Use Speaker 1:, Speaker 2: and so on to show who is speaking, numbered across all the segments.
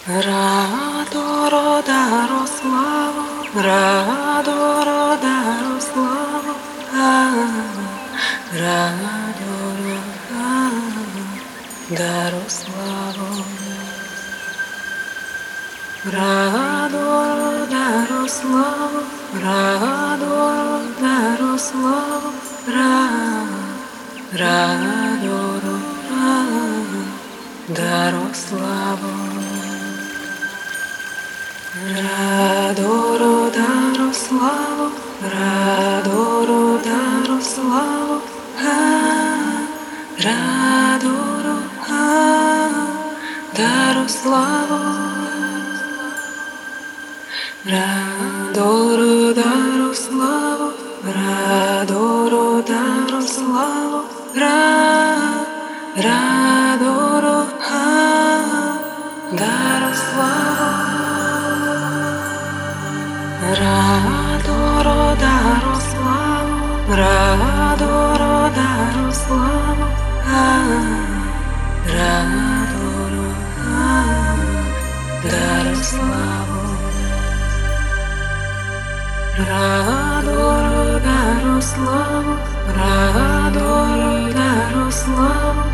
Speaker 1: Радоро Дарославо, Радоро Дарославо, Радоро Дарославо, Радоро Дарославо, Радоро Дарославо, Радоро Дарославо. Радоро Дарославо, Радоро Дарославо, Радоро Дарославо, Радоро Дарославо, Радоро Дарославо, Радоро Дарославо. Радоро Дарославо, Радоро Дарославо, Радоро Дарославо, Радоро Дарославо, Радоро Дарославо,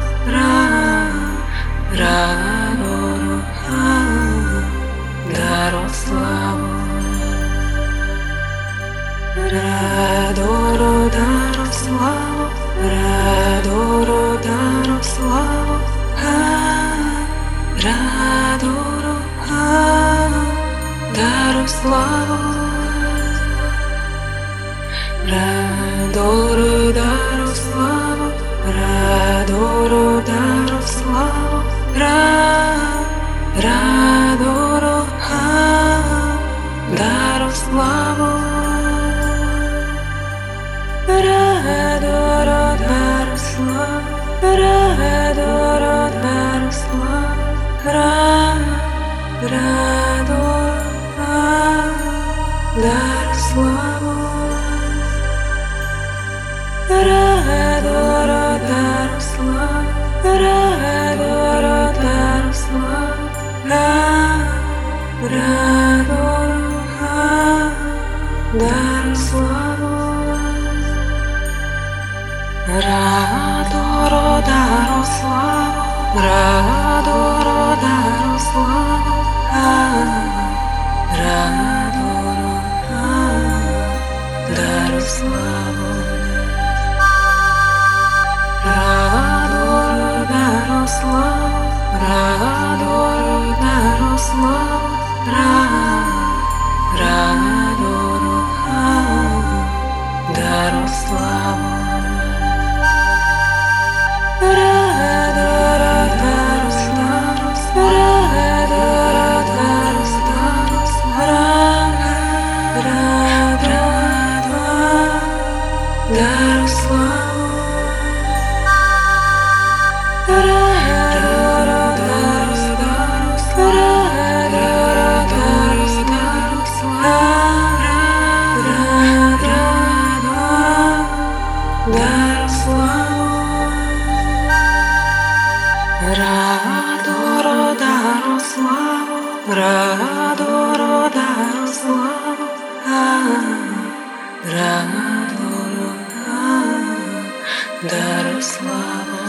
Speaker 1: Радоро Дарославо. Радоро Дарославо, Радоро Дарославо, Радоро Дарославо, Радоро Дарославо, Радоро Дарославо, Радоро Дарославо. Радоро Дарославо, Радоро Дарославо, Радоро Дарославо, Радоро Дарославо, Радоро Дарославо, Радоро Дарославо. Радоро Дарославо, Радоро Дарославо, Радоро Дарославо, Радоро Дарославо, Радоро Дарославо, Радоро Дарославо. Радоро Дарославо, Радоро Дарославо, Радоро Дарославо,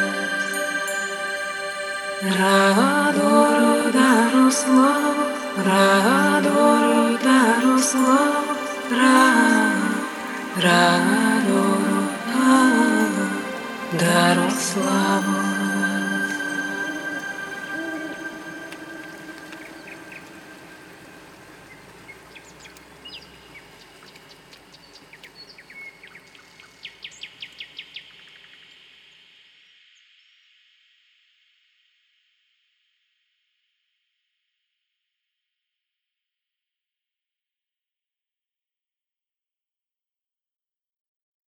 Speaker 1: Радоро Дарославо, Радоро Дарославо, Радоро Дарославо.